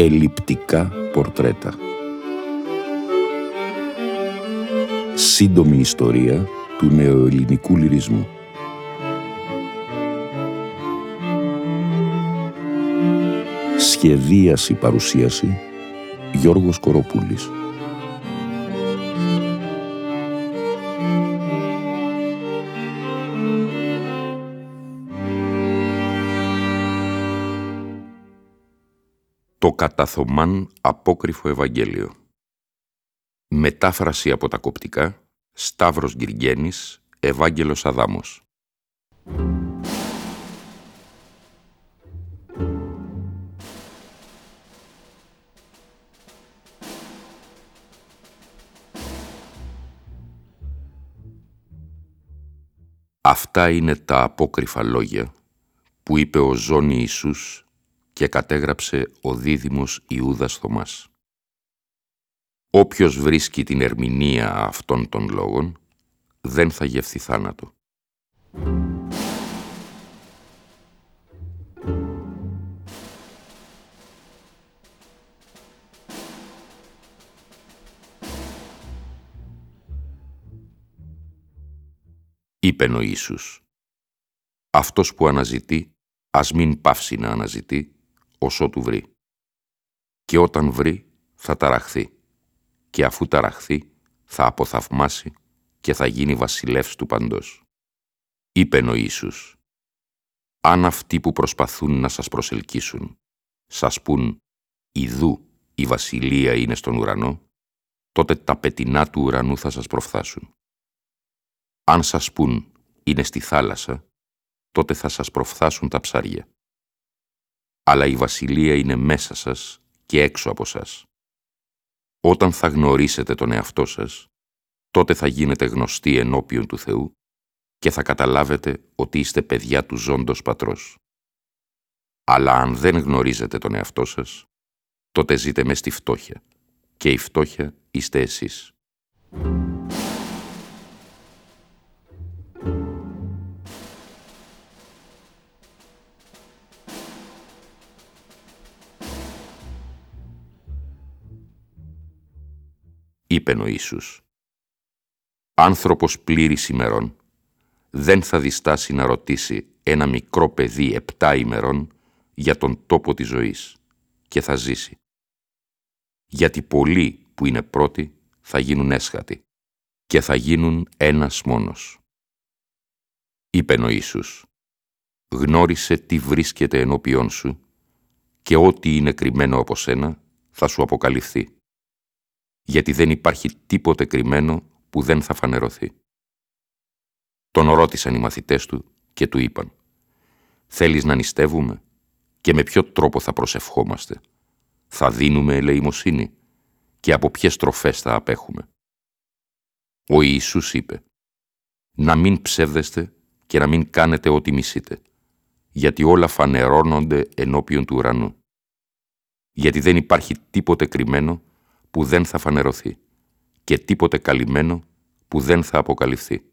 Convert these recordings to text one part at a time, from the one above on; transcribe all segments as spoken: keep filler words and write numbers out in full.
Ελλειπτικά πορτρέτα. Σύντομη ιστορία του νεοελληνικού λυρισμού. Σχεδίαση παρουσίαση Γιώργος Κοροπούλης. Το κατά Θωμάν απόκριφο Ευαγγέλιο. Μετάφραση από τα κοπτικά Σταύρος Γκυργένης, Ευάγγελος Αδάμος. Αυτά είναι τα απόκριφα λόγια που είπε ο Ζώνη Ιησούς και κατέγραψε ο δίδυμος Ιούδας Θωμάς. Όποιος βρίσκει την ερμηνεία αυτών των λόγων δεν θα γευθεί θάνατο. Είπεν ο Ιησούς, αυτός που αναζητεί, ας μην πάυσει να αναζητεί, ωσότου βρει. Και όταν βρει, θα ταραχθεί. Και αφού ταραχθεί, θα αποθαυμάσει και θα γίνει βασιλεύς του παντός. Είπεν ο Ιησούς, αν αυτοί που προσπαθούν να σας προσελκύσουν, σας πουν, ιδού η βασιλεία είναι στον ουρανό, τότε τα πετεινά του ουρανού θα σας προφθάσουν. Αν σας πουν, είναι στη θάλασσα, τότε θα σας προφθάσουν τα ψάρια. Αλλά η βασιλεία είναι μέσα σας και έξω από σας. Όταν θα γνωρίσετε τον εαυτό σας, τότε θα γίνετε γνωστοί ενώπιον του Θεού και θα καταλάβετε ότι είστε παιδιά του ζώντος Πατρός. Αλλά αν δεν γνωρίζετε τον εαυτό σας, τότε ζείτε μες στη φτώχεια και η φτώχεια είστε εσείς. Είπεν ο Ιησούς, άνθρωπος πλήρης ημερών δεν θα διστάσει να ρωτήσει ένα μικρό παιδί επτά ημερών για τον τόπο της ζωής και θα ζήσει. Γιατί πολλοί που είναι πρώτοι θα γίνουν έσχατοι και θα γίνουν ένας μόνος. Είπεν ο Ιησούς, γνώρισε τι βρίσκεται ενώπιόν σου και ό,τι είναι κρυμμένο από σένα θα σου αποκαλυφθεί. Γιατί δεν υπάρχει τίποτε κρυμμένο που δεν θα φανερωθεί. Τον ρώτησαν οι μαθητές του και του είπαν, θέλεις να νηστεύουμε και με ποιο τρόπο θα προσευχόμαστε? Θα δίνουμε ελεημοσύνη και από ποιες τροφές θα απέχουμε? Ο Ιησούς είπε, να μην ψεύδεστε και να μην κάνετε ό,τι μισείτε, γιατί όλα φανερώνονται ενώπιον του ουρανού. Γιατί δεν υπάρχει τίποτε κρυμμένο που δεν θα φανερωθεί και τίποτε καλυμμένο που δεν θα αποκαλυφθεί.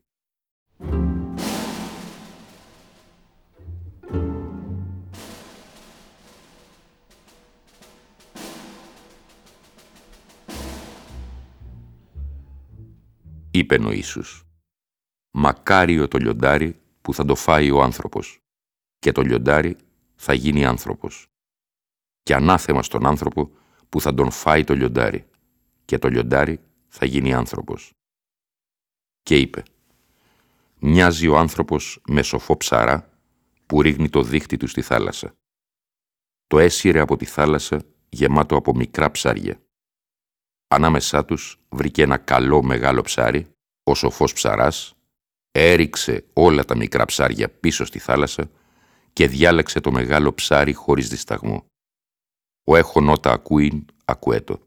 Είπεν ο Ιησούς, μακάριο το λιοντάρι που θα το φάει ο άνθρωπος και το λιοντάρι θα γίνει άνθρωπος και ανάθεμα στον άνθρωπο που θα τον φάει το λιοντάρι και το λιοντάρι θα γίνει άνθρωπος. Και είπε, μοιάζει ο άνθρωπος με σοφό ψαρά που ρίχνει το δίχτυ του στη θάλασσα. Το έσυρε από τη θάλασσα γεμάτο από μικρά ψάρια. Ανάμεσά τους βρήκε ένα καλό μεγάλο ψάρι, ο σοφός ψαράς, έριξε όλα τα μικρά ψάρια πίσω στη θάλασσα και διάλεξε το μεγάλο ψάρι χωρίς δισταγμό. Ο έχων ότα ακούειν, ακουέτο.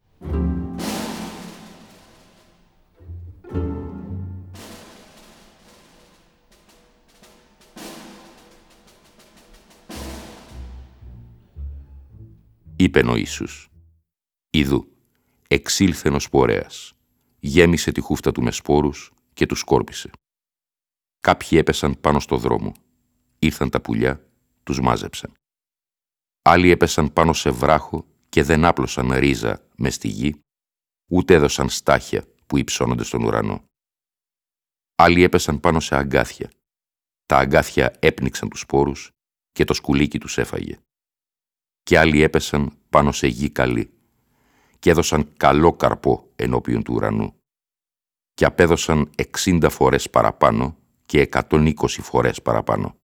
Είπεν ο Ιησούς, ιδού, εξήλθεν ο σπορέας, γέμισε τη χούφτα του με σπόρους και τους σκόρπισε. Κάποιοι έπεσαν πάνω στο δρόμο, ήρθαν τα πουλιά, τους μάζεψαν. Άλλοι έπεσαν πάνω σε βράχο και δεν άπλωσαν ρίζα μες στη γη, ούτε έδωσαν στάχια που υψώνονται στον ουρανό. Άλλοι έπεσαν πάνω σε αγκάθια. Τα αγκάθια έπνιξαν τους σπόρους και το σκουλίκι τους έφαγε. Και άλλοι έπεσαν πάνω σε γη καλή και έδωσαν καλό καρπό ενώπιον του ουρανού και απέδωσαν εξήντα φορές παραπάνω και εκατόν είκοσι φορές παραπάνω.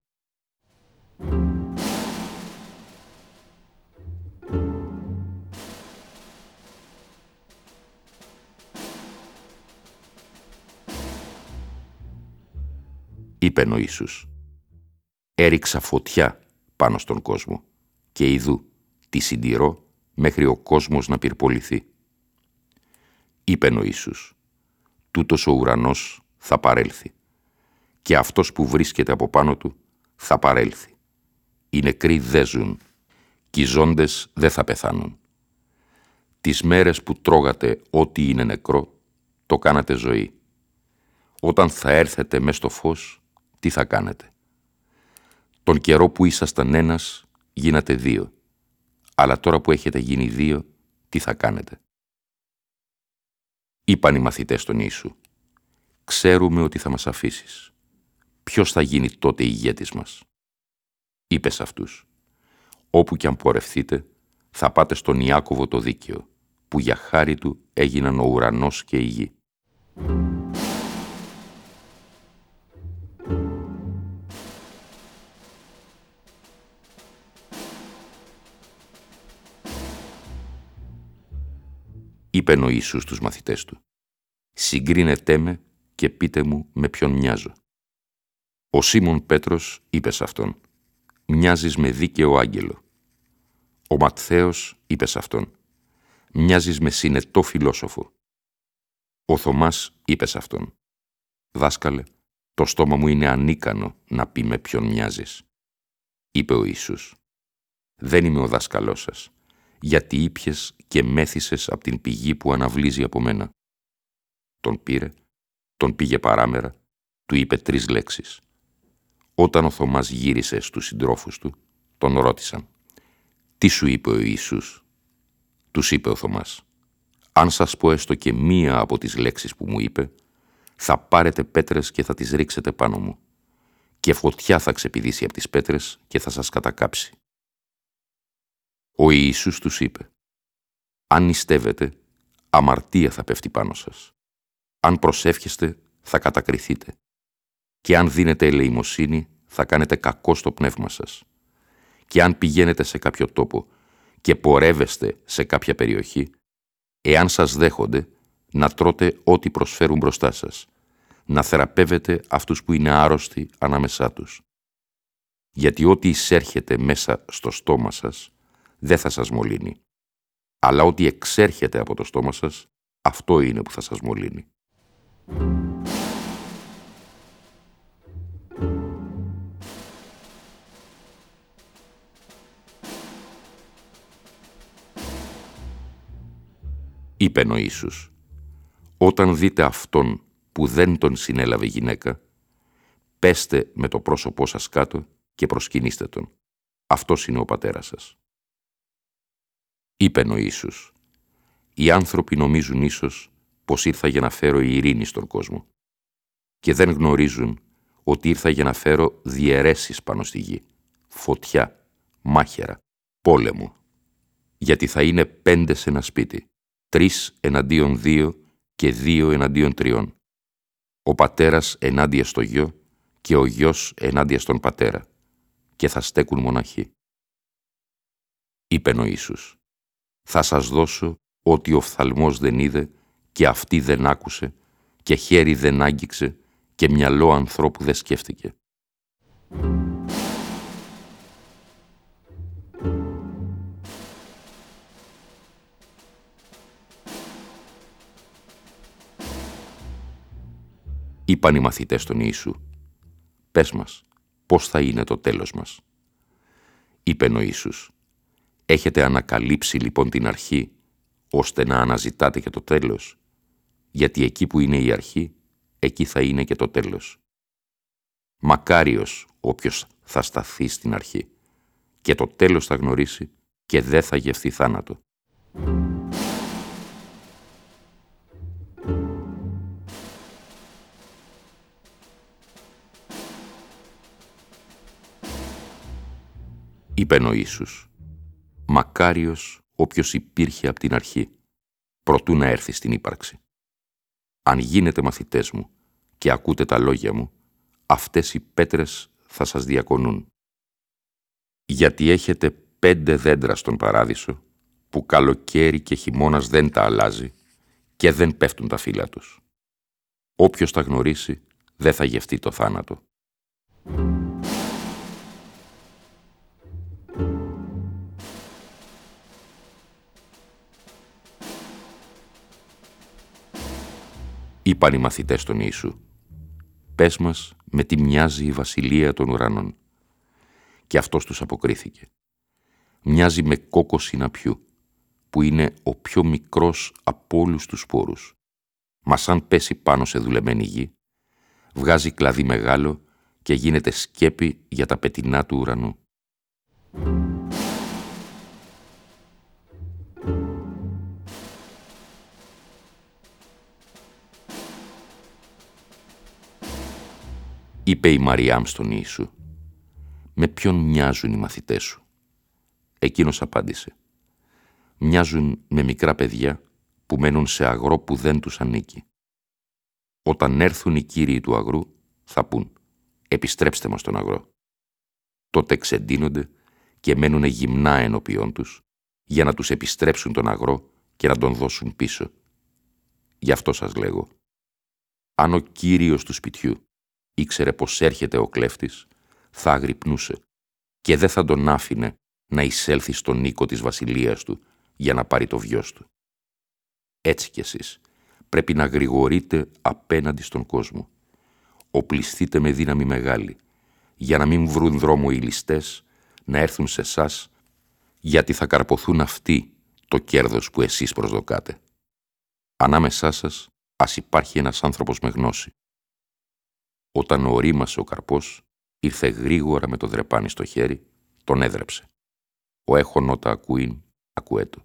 Είπεν ο Ιησούς, έριξα φωτιά πάνω στον κόσμο και ιδού τη συντηρώ μέχρι ο κόσμος να πυρποληθεί. Είπεν ο Ιησούς, τούτος ο ουρανός θα παρέλθει και αυτός που βρίσκεται από πάνω του θα παρέλθει. Οι νεκροί δεν ζουν και οι ζώντες δεν θα πεθάνουν. Τις μέρες που τρώγατε ό,τι είναι νεκρό, το κάνατε ζωή. Όταν θα έρθετε μες στο φως, τι θα κάνετε? Τον καιρό που ήσασταν ένας, γίνατε δύο. Αλλά τώρα που έχετε γίνει δύο, τι θα κάνετε? Είπαν οι μαθητές στον Ιησού, ξέρουμε ότι θα μας αφήσεις. Ποιος θα γίνει τότε ηγέτης μας? Είπε σε αυτούς, όπου κι αν πορευθείτε, θα πάτε στον Ιάκωβο το δίκαιο, που για χάρη του έγιναν ο ουρανός και η γη. Είπεν ο Ιησούς στους μαθητές του, συγκρίνετέ με και πείτε μου με ποιον μοιάζω. Ο Σίμων Πέτρος είπε σε αυτόν, μοιάζεις με δίκαιο άγγελο. Ο Ματθαίος είπε σε αυτόν, μοιάζεις με συνετό φιλόσοφο. Ο Θωμάς είπε σε αυτόν, δάσκαλε, το στόμα μου είναι ανίκανο να πει με ποιον μοιάζεις. Είπε ο Ιησούς, δεν είμαι ο δάσκαλός σας, γιατί ήπιες και μέθησες από την πηγή που αναβλύζει από μένα. Τον πήρε, τον πήγε παράμερα, του είπε τρεις λέξεις. Όταν ο Θωμάς γύρισε στους συντρόφους του, τον ρώτησαν, τι σου είπε ο Ιησούς? Τους είπε ο Θωμάς, αν σας πω έστω και μία από τις λέξεις που μου είπε, θα πάρετε πέτρες και θα τις ρίξετε πάνω μου και φωτιά θα ξεπηδήσει από τις πέτρες και θα σας κατακάψει. Ο Ιησούς τους είπε, αν νηστεύετε, αμαρτία θα πέφτει πάνω σας. Αν προσεύχεστε, θα κατακριθείτε. Και αν δίνετε ελεημοσύνη, θα κάνετε κακό στο πνεύμα σας. Και αν πηγαίνετε σε κάποιο τόπο και πορεύεστε σε κάποια περιοχή, εάν σας δέχονται, να τρώτε ό,τι προσφέρουν μπροστά σας, να θεραπεύετε αυτούς που είναι άρρωστοι ανάμεσά τους. Γιατί ό,τι εισέρχεται μέσα στο στόμα σας, δεν θα σας μολύνει. Αλλά ό,τι εξέρχεται από το στόμα σας, αυτό είναι που θα σας μολύνει. Είπεν ο Ιησούς, όταν δείτε αυτόν που δεν τον συνέλαβε γυναίκα, πέστε με το πρόσωπό σας κάτω και προσκυνήστε τον. Αυτός είναι ο πατέρας σας. Είπεν ο Ιησούς, οι άνθρωποι νομίζουν ίσως πως ήρθα για να φέρω ειρήνη στον κόσμο και δεν γνωρίζουν ότι ήρθα για να φέρω διαιρέσεις πάνω στη γη, φωτιά, μάχαιρα, πόλεμο, γιατί θα είναι πέντε σε ένα σπίτι, τρεις εναντίον δύο και δύο εναντίον τριών. Ο πατέρας ενάντια στο γιο και ο γιος ενάντια στον πατέρα και θα στέκουν μοναχοί. Είπεν ο Ιησούς, θα σας δώσω ότι ο φθαλμός δεν είδε και αυτή δεν άκουσε και χέρι δεν άγγιξε και μυαλό ανθρώπου δεν σκέφτηκε. Είπαν οι μαθητές των Ιησού, πες μας, πώς θα είναι το τέλος μας? Είπεν ο Ιησούς, έχετε ανακαλύψει λοιπόν την αρχή, ώστε να αναζητάτε και το τέλος, γιατί εκεί που είναι η αρχή, εκεί θα είναι και το τέλος. Μακάριος όποιος θα σταθεί στην αρχή, και το τέλος θα γνωρίσει και δεν θα γευθεί θάνατο. Είπεν ο Ιησούς, μακάριος όποιος υπήρχε από την αρχή, προτού να έρθει στην ύπαρξη. Αν γίνετε μαθητές μου και ακούτε τα λόγια μου, αυτές οι πέτρες θα σας διακονούν. Γιατί έχετε πέντε δέντρα στον παράδεισο, που καλοκαίρι και χειμώνας δεν τα αλλάζει και δεν πέφτουν τα φύλλα τους. Όποιος τα γνωρίσει, δεν θα γευτεί το θάνατο. Είπαν οι μαθητές των Ιησού, «Πες μας με τι μοιάζει η βασιλεία των ουρανών». Και αυτός τους αποκρίθηκε, «Μοιάζει με κόκκο συναπιού, που είναι ο πιο μικρός από όλους τους σπόρους. Μα σαν πέσει πάνω σε δουλεμένη γη, βγάζει κλαδί μεγάλο και γίνεται σκέπη για τα πετεινά του ουρανού». Είπε η Μαριάμ στον Ιησού, «Με ποιον μοιάζουν οι μαθητές σου?» Εκείνος απάντησε, «Μοιάζουν με μικρά παιδιά που μένουν σε αγρό που δεν τους ανήκει. Όταν έρθουν οι κύριοι του αγρού, θα πούν, επιστρέψτε μας στον αγρό. Τότε ξεντίνονται και μένουνε γυμνά ενώπιόν τους, για να τους επιστρέψουν τον αγρό και να τον δώσουν πίσω. Γι' αυτό σας λέγω, αν ο κύριος του σπιτιού ήξερε πως έρχεται ο κλέφτης, θα αγρυπνούσε και δεν θα τον άφηνε να εισέλθει στον οίκο της βασιλείας του για να πάρει το βιός του. Έτσι κι εσείς πρέπει να γρηγορείτε απέναντι στον κόσμο. Οπλιστείτε με δύναμη μεγάλη, για να μην βρουν δρόμο οι ληστές να έρθουν σε εσάς, γιατί θα καρποθούν αυτοί το κέρδος που εσείς προσδοκάτε. Ανάμεσά σας ας υπάρχει ένας άνθρωπος με γνώση. Όταν ορίμασε ο καρπός, ήρθε γρήγορα με το δρεπάνι στο χέρι, τον έδρεψε. Ο έχων ότα ακούειν, ακουέτο.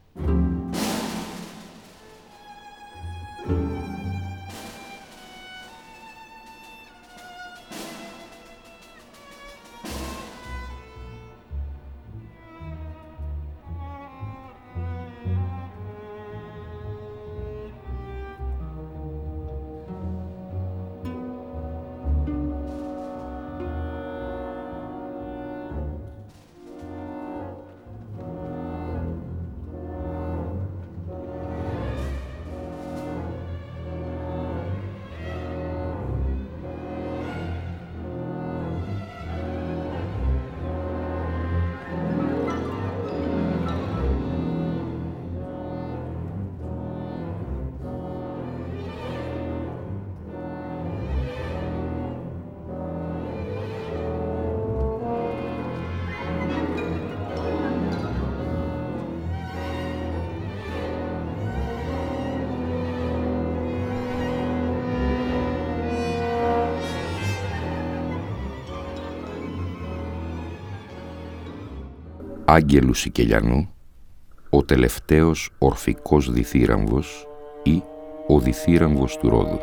Άγγελου Σικελιανού, ο τελευταίος ορφικός διθύραμβος ή ο διθύραμβος του Ρόδου.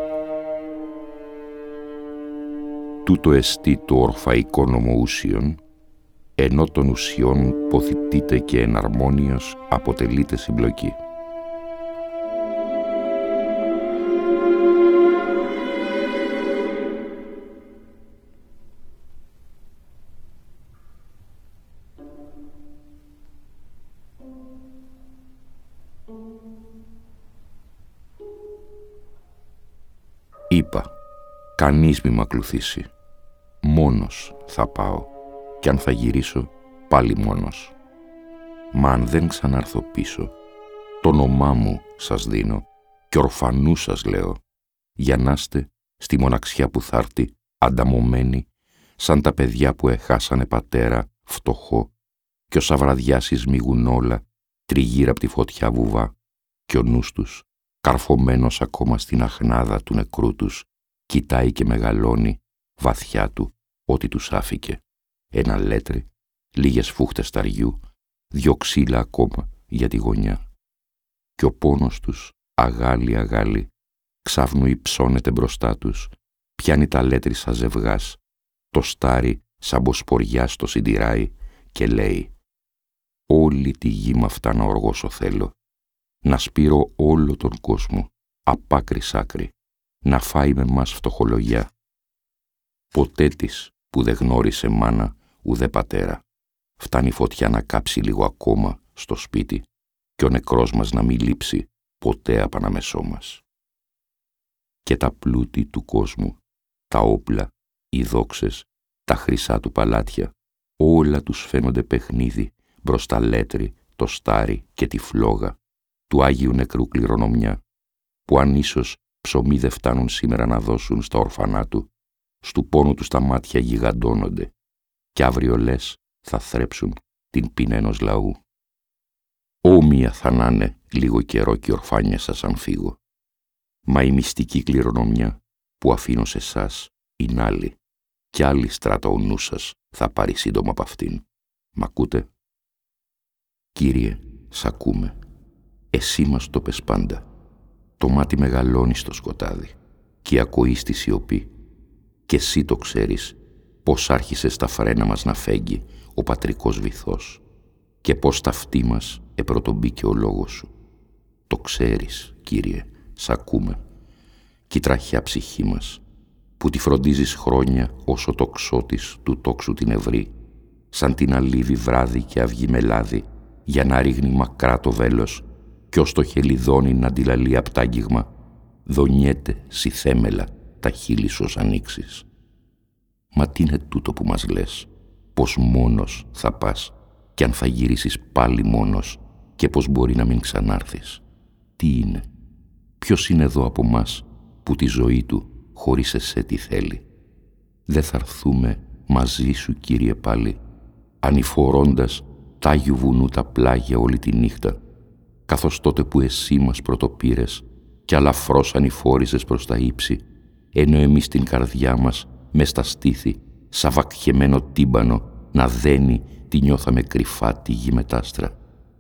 Τούτο εστί το ορφαϊκό νομοούσιον, ενώ των ουσιών ποθητείται και εναρμόνιος αποτελείται συμπλοκή. Είπα, κανείς μη μ' ακολουθήσει. Μόνος θα πάω κι αν θα γυρίσω πάλι μόνος. Μα αν δεν ξανάρθω πίσω, το όνομά μου σας δίνω κι ορφανού σας λέω, για να είστε στη μοναξιά που θα έρθει ανταμωμένοι σαν τα παιδιά που εχάσανε πατέρα φτωχό κι όσα βραδιά σεισμίγουν όλα τριγύρω από τη φωτιά βουβά κι ο νους τους καρφωμένος ακόμα στην αχνάδα του νεκρού τους, κοιτάει και μεγαλώνει βαθιά του ό,τι τους άφηκε. Ένα λέτρι, λίγες φούχτες σταριού, δυο ξύλα ακόμα για τη γωνιά. Κι ο πόνος τους, αγάλι αγάλι, ξάφνου υψώνεται μπροστά τους, πιάνει τα λέτρισα ζευγάς, το στάρι σαν μποσποριά στο συντηράει και λέει «Όλη τη γη μ' αυτά να οργώσω θέλω, να σπείρω όλο τον κόσμο, απ' άκρη σ' άκρη, να φάει με μας φτωχολογιά. Ποτέ της που δεν γνώρισε μάνα ουδέ πατέρα, φτάνει φωτιά να κάψει λίγο ακόμα στο σπίτι και ο νεκρός μας να μην λείψει ποτέ απ' αναμεσό μας. Και τα πλούτη του κόσμου, τα όπλα, οι δόξες, τα χρυσά του παλάτια, όλα τους φαίνονται παιχνίδι μπροστά λέτρη, το στάρι και τη φλόγα του Άγιου Νεκρού κληρονομιά, που αν ίσως ψωμί δεν φτάνουν σήμερα να δώσουν στα ορφανά του, στου πόνου τους τα μάτια γιγαντώνονται κι αύριο λες θα θρέψουν την πείνα ενός λαού. Όμοια θα να'ναι λίγο καιρό κι ορφάνια σας αν φύγω, μα η μυστική κληρονομιά που αφήνω σε εσάς είναι άλλη κι άλλη στράτα ο νους σας θα πάρει σύντομα απ' αυτήν. Μ' ακούτε? Κύριε, σ' ακούμε. Εσύ μας το πες πάντα. Το μάτι μεγαλώνει στο σκοτάδι και η ακοή στη σιωπή. Και εσύ το ξέρεις πως άρχισε στα φρένα μας να φέγγει ο πατρικός βυθός και πως τα αυτή μας επρωτομπήκε ο λόγος σου. Το ξέρεις, Κύριε, σ' ακούμε. Κι η τραχιά ψυχή μας, που τη φροντίζεις χρόνια όσο το ξώτης του τόξου την ευρύ, σαν την αλίβη βράδυ και αυγή με λάδι, για να ρίχνει μακρά το βέλος κι ως το χελιδόνι να αντιλαλεί απ' τ' άγγιγμα, δονιέται συθέμελα τα χείλη σου ως ανοίξεις. Μα τι είναι τούτο που μας λες, πως μόνος θα πας κι αν θα γυρίσεις πάλι μόνος και πως μπορεί να μην ξανάρθεις? Τι είναι? Ποιος είναι εδώ από μας που τη ζωή του χωρίς εσέ τι θέλει? Δεν θα έρθουμε μαζί σου, Κύριε, πάλι, ανηφορώντας τ' Άγιου Βουνού τα πλάγια όλη τη νύχτα, καθώς τότε που εσύ μας πρωτοπήρες κι αλαφρώς ανηφόριζες προς τα ύψη, ενώ εμείς την καρδιά μας μες στα στήθη, σαν βακχεμένο τύμπανο, να δένει τη νιώθαμε κρυφά τη γη μετάστρα.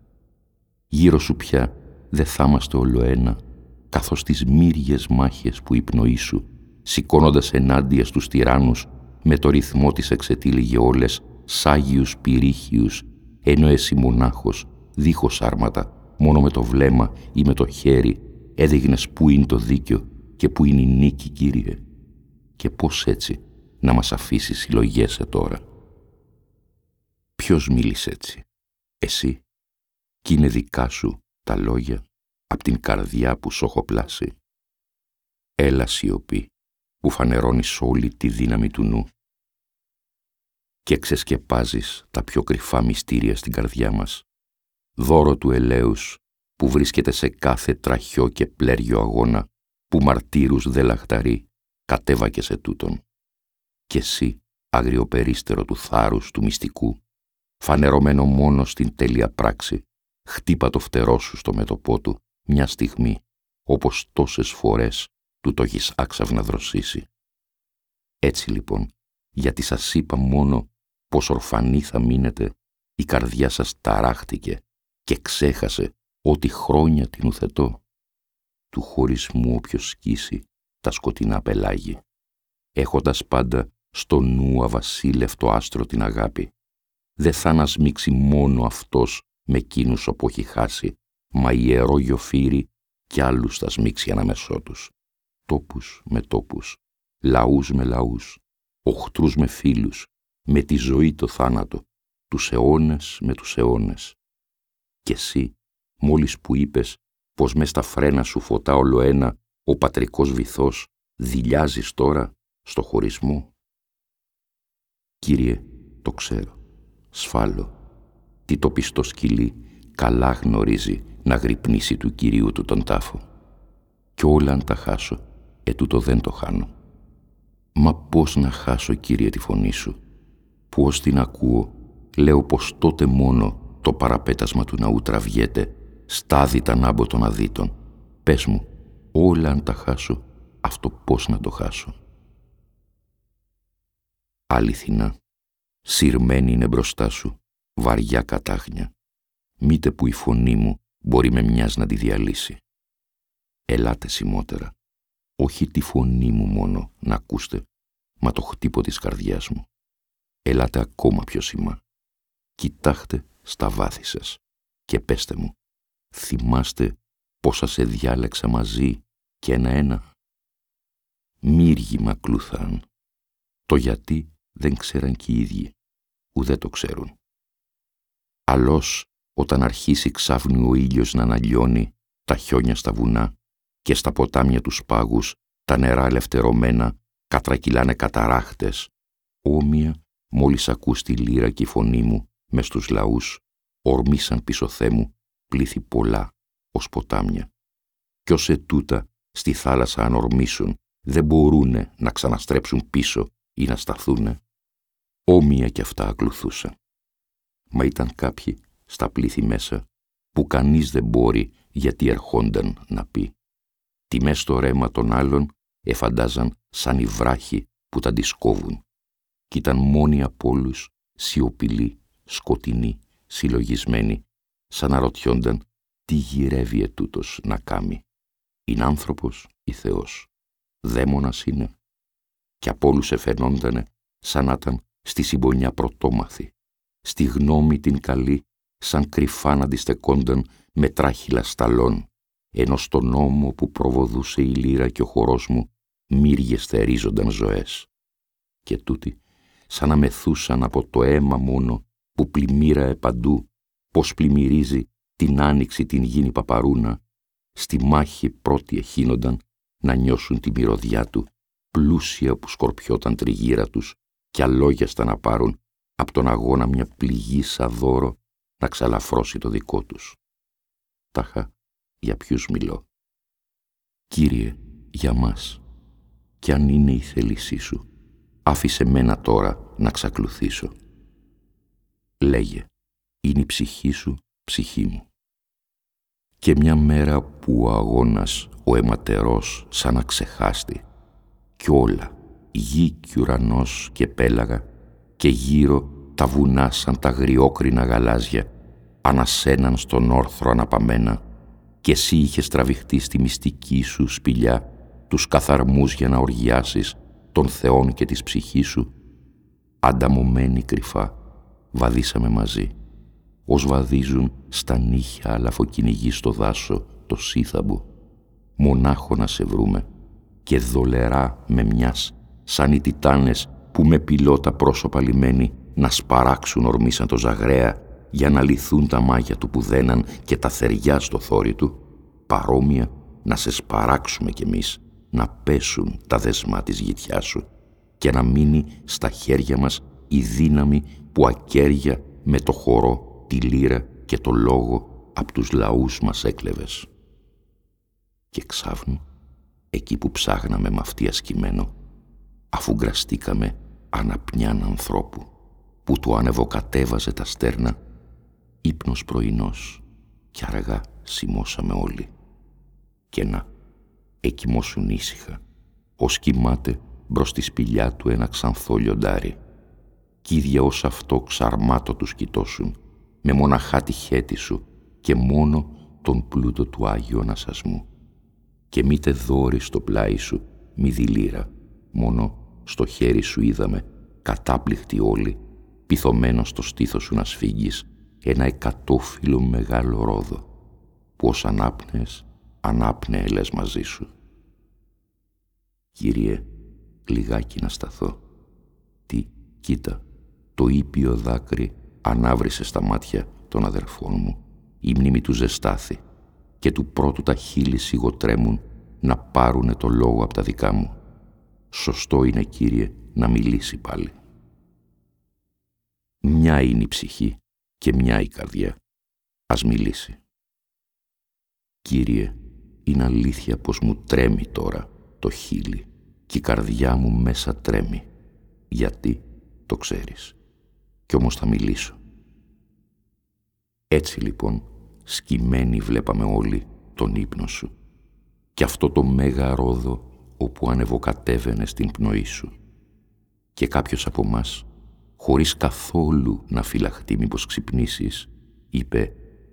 Γύρω σου πια δε θα είμαστε όλο ένα, καθώς τις μύριες μάχες που η πνοή σου, σηκώνοντας ενάντια στους τυράννους, με το ρυθμό της εξετύλιγε όλες σ' άγιους πυρίχιους, ενώ εσύ μονάχος, δίχως άρματα, μόνο με το βλέμμα ή με το χέρι, έδειγνες πού είναι το δίκιο και πού είναι η νίκη, Κύριε. Και πώς έτσι να μας αφήσεις συλλογέσαι τώρα? Ποιος μίλησε έτσι? Εσύ? Κι είναι δικά σου τα λόγια απ' την καρδιά που σ' έχω πλάσει? Έλα σιωπή που φανερώνεις όλη τη δύναμη του νου και ξεσκεπάζεις τα πιο κρυφά μυστήρια στην καρδιά μας, δώρο του ελέους που βρίσκεται σε κάθε τραχιό και πλέργιο αγώνα που μαρτύρους δε λαχταρεί, κατέβακε σε τούτον. Κι εσύ, αγριοπερίστερο του θάρρους του μυστικού, φανερωμένο μόνο στην τέλεια πράξη, χτύπα το φτερό σου στο μέτωπό του μια στιγμή, όπως τόσες φορές του το έχεις άξαφνα δροσίσει. Έτσι λοιπόν, γιατί σας είπα μόνο πως ορφανή θα μείνετε, η καρδιά σας ταράχτηκε και ξέχασε ότι χρόνια την ουθετώ. Του χωρισμού όποιος σκίσει τα σκοτεινά πελάγι, έχοντας πάντα στο νου αβασίλευτο άστρο την αγάπη, δε θα ανασμίξει μόνο αυτός με εκείνους όπου έχει χάσει, μα ιερό γιοφύρι κι άλλους θα σμίξει αναμεσό τους, τόπους με τόπους, λαούς με λαούς, οχτρούς με φίλους, με τη ζωή το θάνατο, τους αιώνες με τους αιώνες. Κι εσύ, μόλις που είπες πως μες στα φρένα σου φωτά όλο ένα ο πατρικός βυθός, δειλιάζεις τώρα στο χωρισμό? Κύριε, το ξέρω, σφάλω, τι το πιστό σκυλί καλά γνωρίζει να γρυπνήσει του Κυρίου του τον τάφο. Κι όλα αν τα χάσω, ετούτο δεν το χάνω. Μα πώς να χάσω, Κύριε, τη φωνή σου, που ως την ακούω, λέω πως τότε μόνο το παραπέτασμα του ναού τραβιέται στάδι τα νάμπο των αδίτων. Πες μου, όλα αν τα χάσω, αυτό πώς να το χάσω? Αληθινά, σειρμένη είναι μπροστά σου βαριά κατάχνια μήτε που η φωνή μου μπορεί με μιας να τη διαλύσει. Ελάτε σημότερα, όχι τη φωνή μου μόνο να ακούστε, μα το χτύπο της καρδιάς μου. Ελάτε ακόμα πιο σημά. Κοιτάχτε στα βάθη σας και πέστε μου, θυμάστε πόσα σε διάλεξα μαζί και ένα-ένα. Μύργοι μ' ακλούθαν. Το γιατί δεν ξέραν κι οι ίδιοι, ουδέ το ξέρουν. Αλλώς όταν αρχίσει ξάφνου ο ήλιος να αναλιώνει τα χιόνια στα βουνά και στα ποτάμια τους πάγους τα νερά ελευθερωμένα κατρακυλάνε καταράχτες, όμοια μόλις ακούς τη λύρα και η φωνή μου μες στους λαούς, ορμήσαν πίσω Θεέ πλήθη πολλά ως ποτάμια. Κι ως ετούτα στη θάλασσα αν ορμήσουν, δεν μπορούνε να ξαναστρέψουν πίσω ή να σταθούνε. Όμοια κι αυτά ακολουθούσαν. Μα ήταν κάποιοι στα πλήθη μέσα που κανείς δεν μπορεί γιατί ερχόνταν να πει. Τι μες στο ρέμα των άλλων εφαντάζαν σαν οι βράχοι που τα αντισκόβουν κι ήταν μόνοι από όλους σιωπηλοί, σκοτεινοί, συλλογισμένοι, σαν να ρωτιόνταν τι γυρεύει ετούτος να κάμει. Είναι άνθρωπος ή Θεός, δαίμονας είναι. Κι από όλους εφαινόντανε σαν να ήταν στη συμπονιά πρωτόμαθη, στη γνώμη την καλή, σαν κρυφά να αντιστεκόνταν με τράχυλα σταλών, ενώ στον νόμο που προβοδούσε η λύρα και ο χορός μου μύριες θερίζονταν ζωές. Και τούτοι, σαν να μεθούσαν από το αίμα μόνο που πλημμύραε παντού, πως πλημμυρίζει την άνοιξη την γήνη παπαρούνα, στη μάχη πρώτοι εχύνονταν να νιώσουν τη μυρωδιά του, πλούσια που σκορπιόταν τριγύρα τους κι αλόγιαστα να πάρουν από τον αγώνα μια πληγή σαν δώρο να ξαλαφρώσει το δικό τους. Τάχα, για ποιους μιλώ? Κύριε, για μας, κι αν είναι η θέλησή σου, άφησε μένα τώρα να ξακλουθήσω. Λέγε, είναι η ψυχή σου, ψυχή μου. Και μια μέρα που ο αγώνας, ο αιματερός, σαν να ξεχάστη, κι όλα, γη κι ουρανός και πέλαγα, και γύρω τα βουνά σαν τα αγριόκρινα γαλάζια, ανασέναν στον όρθρο αναπαμένα, κι εσύ είχες τραβηχτεί στη μυστική σου σπηλιά τους καθαρμούς για να οργιάσεις των θεών και της ψυχής σου. Ανταμωμένοι κρυφά βαδίσαμε μαζί, ως βαδίζουν στα νύχια αλαφοκυνηγοί στο δάσο το σύθαμπο, μονάχο να σε βρούμε και δολερά με μιας σαν οι τιτάνες που με πιλώτα πρόσωπα λιμένοι να σπαράξουν ορμήσαν το ζαγραία για να λυθούν τα μάγια του που δέναν και τα θεριά στο θόρυ του, παρόμοια να σε σπαράξουμε κι εμείς, να πέσουν τα δεσμά της γητιάς σου και να μείνει στα χέρια μας η δύναμη που ακέρια με το χορό, τη λύρα και το λόγο απ' τους λαούς μας έκλεβες. Και ξάφνου, εκεί που ψάχναμε με αυτή ασκημένο, αφού γκραστήκαμε αναπνιάν ανθρώπου που του ανεβοκατέβαζε τα στέρνα, ύπνος πρωινός κι αργά σιμώσαμε όλοι. Και να, εκοιμώσουν ήσυχα, ως κοιμάται μπρος τη σπηλιά του ένα ξανθό λιοντάρι, κι ίδια ως αυτό ξαρμάτο τους κοιτώσουν, με μοναχά τη χέτη σου και μόνο τον πλούτο του Άγιου Ανασασμού. Και μήτε δώρη στο πλάι σου, μη δηλήρα, μόνο στο χέρι σου είδαμε, κατάπληκτοι όλοι, πυθωμένο στο στήθος σου να σφίγγεις ένα εκατόφυλλο μεγάλο ρόδο, που ως ανάπνεες, ανάπνεε λες μαζί σου. Κύριε, λιγάκι να σταθώ. Τι, κοίτα, το ήπιο δάκρυ ανάβρισε στα μάτια των αδερφών μου. Η μνήμη του ζεστάθη και του πρώτου τα χείλη σιγοτρέμουν να πάρουνε το λόγο από τα δικά μου. Σωστό είναι, Κύριε, να μιλήσει πάλι. Μια είναι η ψυχή και μια η καρδιά. Ας μιλήσει. Κύριε, είναι αλήθεια πως μου τρέμει τώρα το χείλη και η καρδιά μου μέσα τρέμει. Γιατί, το ξέρεις. Κι όμως θα μιλήσω. Έτσι λοιπόν, σκυμμένοι βλέπαμε όλοι τον ύπνο σου και αυτό το μέγα ρόδο όπου ανεβοκατέβαινε στην πνοή σου. Και κάποιος από μας, χωρίς καθόλου να φυλαχτεί μήπως ξυπνήσεις, είπε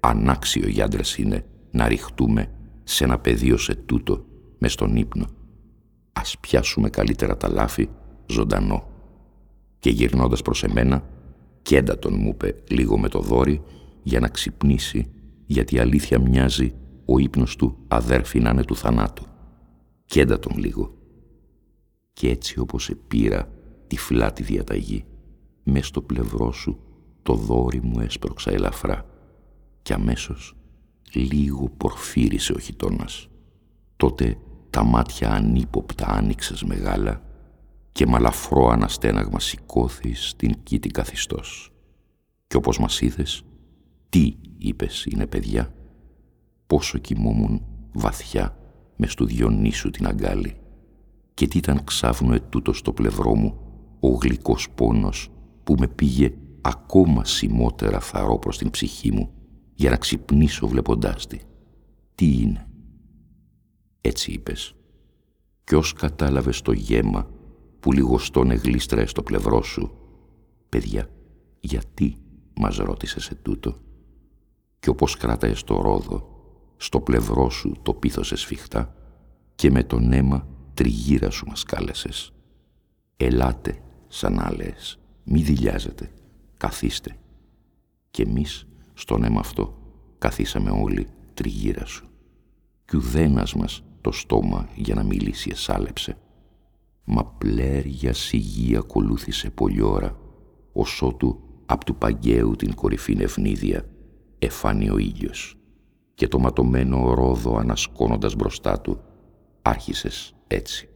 ανάξιο οι άντρες είναι να ριχτούμε σε ένα πεδίο σε τούτο μες στον ύπνο. Ας πιάσουμε καλύτερα τα λάφη ζωντανό. Και γυρνώντας προς εμένα, κέντα τον μου είπε λίγο με το δόρι για να ξυπνήσει, γιατί αλήθεια μοιάζει ο ύπνος του αδέρφη να είναι του θανάτου. Κέντα τον λίγο. Και έτσι όπως επήρα τυφλά τη διαταγή, μες στο πλευρό σου το δόρι μου έσπρωξα ελαφρά και αμέσως λίγο πορφύρισε ο χιτώνας. Τότε τα μάτια ανύποπτα άνοιξες μεγάλα και με αλαφρό αναστέναγμα σηκώθης στην κήτη καθιστός. Κι όπως μας είδες, τι είπες είναι παιδιά, πόσο κοιμόμουν βαθιά μες του Διονύσου την αγκάλη και τι ήταν ξάφνου ετούτο στο πλευρό μου ο γλυκός πόνος που με πήγε ακόμα σημότερα θαρώ προς την ψυχή μου για να ξυπνήσω βλέποντάς τη. Τι είναι? Έτσι είπες. Κι ως κατάλαβες το γέμα που λιγοστόν εγλίστραε στο πλευρό σου, παιδιά, γιατί μας ρώτησες ετούτο? Κι όπως κράταες το ρόδο, στο πλευρό σου το πείθωσες σφιχτά και με τον αίμα τριγύρα σου μας κάλεσες. Ελάτε, σαν άλεες, μη δειλιάζετε, καθίστε. Κι εμείς στον αίμα αυτό καθίσαμε όλοι τριγύρα σου. Κι ουδένας μας το στόμα για να μιλήσει εσάλεψε. Μα πλέρια σιγή ακολούθησε πολλή ώρα, ωσότου απ' του παγκαίου την κορυφήν ευνίδια εφάνει ο ήλιος και το ματωμένο ρόδο ανασκώνοντας μπροστά του άρχισες έτσι.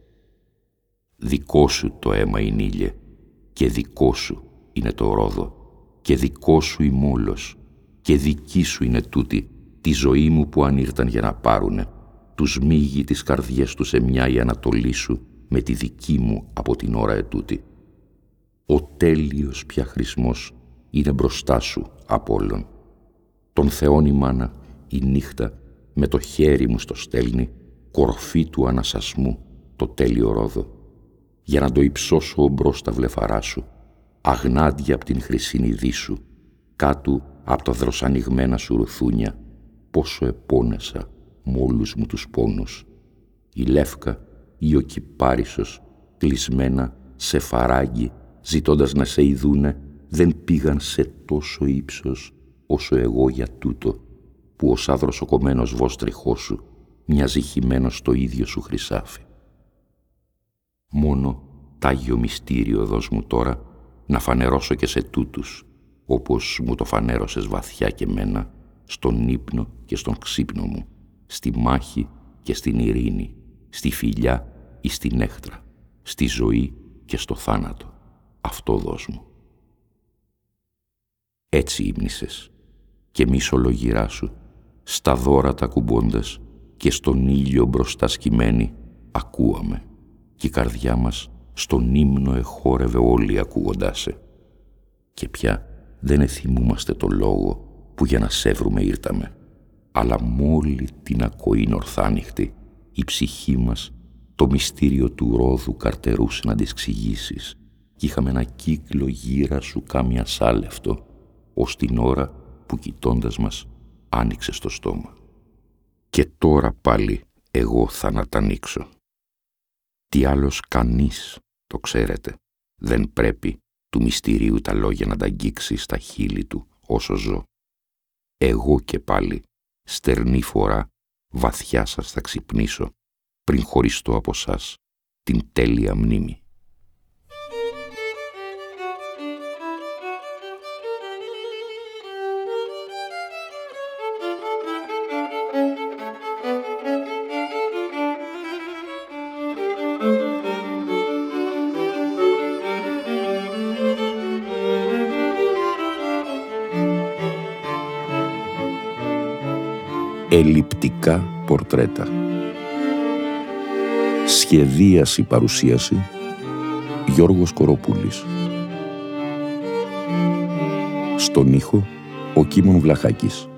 Δικό σου το αίμα είναι ήλιε και δικό σου είναι το ρόδο και δικό σου η μόλος και δική σου είναι τούτη τη ζωή μου που αν ήρθαν για να πάρουνε τους μίγει τις καρδιές του σε μια η ανατολή σου με τη δική μου από την ώρα ετούτη. Ο τέλειος πια χρησμός είναι μπροστά σου από όλων. Τον Θεόν η μάνα η νύχτα με το χέρι μου στο στέλνει κορφή του ανασασμού το τέλειο ρόδο για να το υψώσω μπρος τα βλεφαρά σου αγνάντια απ' την χρυσήνη σου κάτω απ' τα δροσανοιγμένα σου ρουθούνια πόσο επώνεσα μ' όλους μου τους πόνους. Η Λεύκα ή ο Κυπάρισος κλεισμένα σε φαράγγι ζητώντας να σε ειδούνε δεν πήγαν σε τόσο ύψος όσο εγώ για τούτο που ως άδροσοκομμένος βόστριχός σου μοιάζει χυμένος στο ίδιο σου χρυσάφι. Μόνο τ' Άγιο Μυστήριο δώσ' μου τώρα να φανερώσω και σε τούτους όπως μου το φανέρωσες βαθιά και μένα στον ύπνο και στον ξύπνο μου, στη μάχη και στην ειρήνη, στη φιλιά ή στην έχτρα, στη ζωή και στο θάνατο. Αυτό δώσ' μου. Έτσι ύμνησες και εμείς ολογυρά σου, στα δώρα κουμπώντας και στον ήλιο μπροστά σκυμμένη, ακούαμε και η καρδιά μας στον ύμνο εχόρευε όλοι ακούγοντάς σε. Και πια δεν εθυμούμαστε το λόγο που για να σε βρούμε ήρθαμε, αλλά μόλι την ακοήν ορθάνυχτη η ψυχή μας το μυστήριο του ρόδου καρτερούσε να της ξηγήσεις κι είχαμε ένα κύκλο γύρα σου κάμια σάλευτο ως την ώρα που κοιτώντας μας άνοιξε το στόμα. Και τώρα πάλι εγώ θα να τα ανοίξω. Τι άλλος κανείς, το ξέρετε, δεν πρέπει του μυστηρίου τα λόγια να τα αγγίξει στα χείλη του όσο ζω. Εγώ και πάλι στερνή φορά βαθιά σας θα ξυπνήσω πριν χωριστώ από σας την τέλεια μνήμη. Ελλειπτικά πορτρέτα. Σχεδίαση παρουσίαση Γιώργος Κοροπούλης. Στον ήχο ο Κίμων Βλαχάκης.